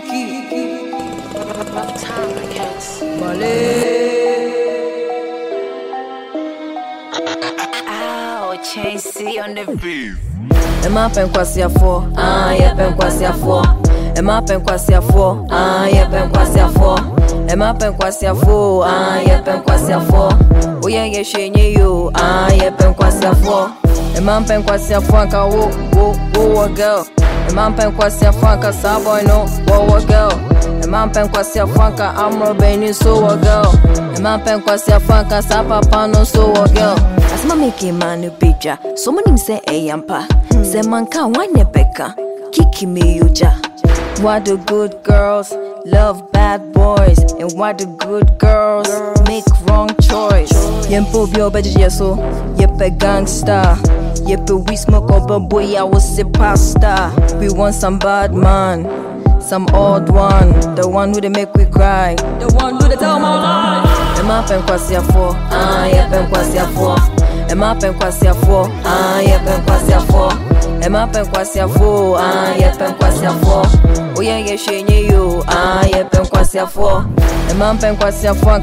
Kiki. Rough time, I guess. Ow, chain C on the beat. Emma Penquasiafo, yeah, Penquasiafo. Emma Penquasiafo, yeah, Penquasiafo. Emma Penquasiafo, yeah, Penquasiafo. Oh, yeah, you, yeah, Penquasiafo. Emma Penquasiafo, wo, girl. Emma Penquasiafo, Saboy, no, wo, girl. Emma Penquasiafo, I'm Robin, so a girl. Emma Penquasiafo, Sapapa, no, so a girl. As my making man a picture, so many say a yampa. Say man can one Nebeka, Kiki me uja. What the good girls love bad boys, and what the good girls make wrong choice. Yempo bio beji so, yepe gangsta. Yepe we smoke up a boy, I was a pasta. We want some bad man, some odd one, the one who they make we cry, the one who they tell my life. Emma Penquasiafo, yeah, Penquasiafo. Emma Penquasiafo, yeah, Penquasiafo. Emma Penquasiafo, yeah, Penquasiafo. Oh yeah, you, yeah, Penquasiafo. Emma Penquasiafo,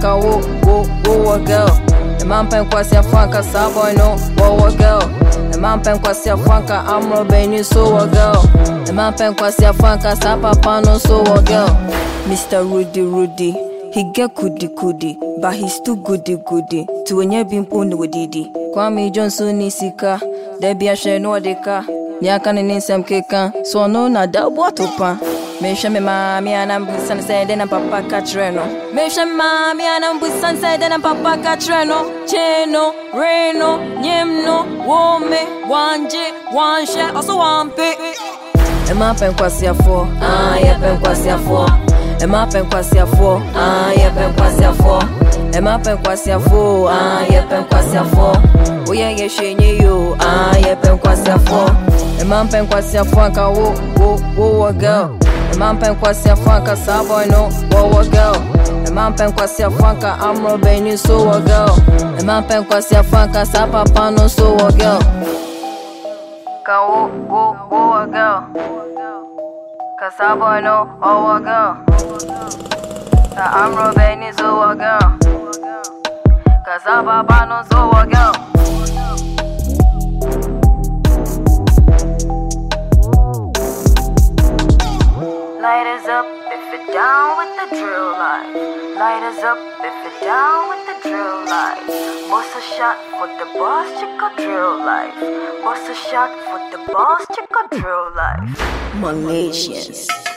wo, girl. Emma Penquasiafo, Saboy, no, wo, girl. Emma Penquasiafo, I'm Robin, so a girl. Emma Penquasiafo, Sapapa, no, so a girl. Mr. Rudy, he get goody, but he's too goody. To when you been put with Didi. Kwame Johnson nisika, Debbie Ashe no deka. Nyaka ni nisem keka, so no na da botopa. Me shame mami anam busan say then papa katreno. Me shame mami anam busan say then papa katreno. Cheno, reno, nyemno, wome, wanje, wanshe, also wampe. Emma Penquasiafo, yeah, Penquasiafo. Emma Penquasiafo, yeah, Penquasiafo. Emma Penquasiafo, yeah, Penquasiafo. Oh yeah, you, yeah, Penquasiafo. Emma Penquasiafo, wo, girl. Emma Penquasiafo, Saboy, no, wo, girl. Emma Penquasiafo, I'm Robin, so a girl. Emma Penquasiafo, Sapapa, no, so a girl. Wo, girl. Cause I boy know, oh, a girl. I'm Robin, so a girl. Cause I papa no, so a girl. Light us up if you're down with the drill life. Light us up if you're down with the drill life. Bust a shot for the boss, chica drill life. Bust a shot for the boss, chica drill life. Malaysians.